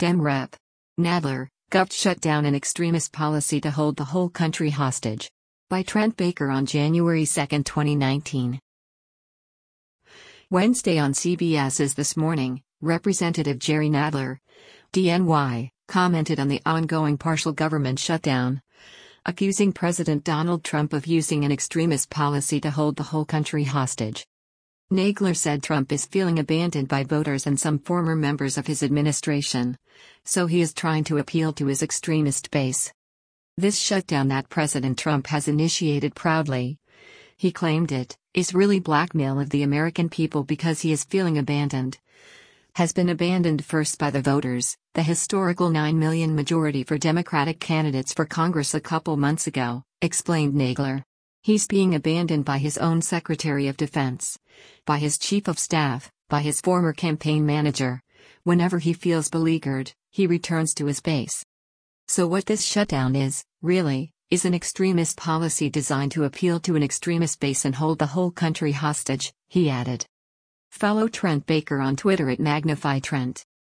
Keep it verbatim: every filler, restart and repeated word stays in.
Dem Rep. Nadler, Gov shut down an extremist policy to hold the whole country hostage. By Trent Baker on January second, twenty nineteen. Wednesday on CBS's This Morning, Representative Jerry Nadler, D N Y, commented on the ongoing partial government shutdown, accusing President Donald Trump of using an extremist policy to hold the whole country hostage. Nadler said Trump is feeling abandoned by voters and some former members of his administration, so he is trying to appeal to his extremist base. This shutdown that President Trump has initiated proudly, he claimed it, is really blackmail of the American people because he is feeling abandoned. Has been abandoned first by the voters, the historical nine million majority for Democratic candidates for Congress a couple months ago, explained Nadler. He's being abandoned by his own Secretary of Defense, by his Chief of Staff, by his former campaign manager. Whenever he feels beleaguered, he returns to his base. So what this shutdown is, really, is an extremist policy designed to appeal to an extremist base and hold the whole country hostage, he added. Follow Trent Baker on Twitter at Magnify Trent.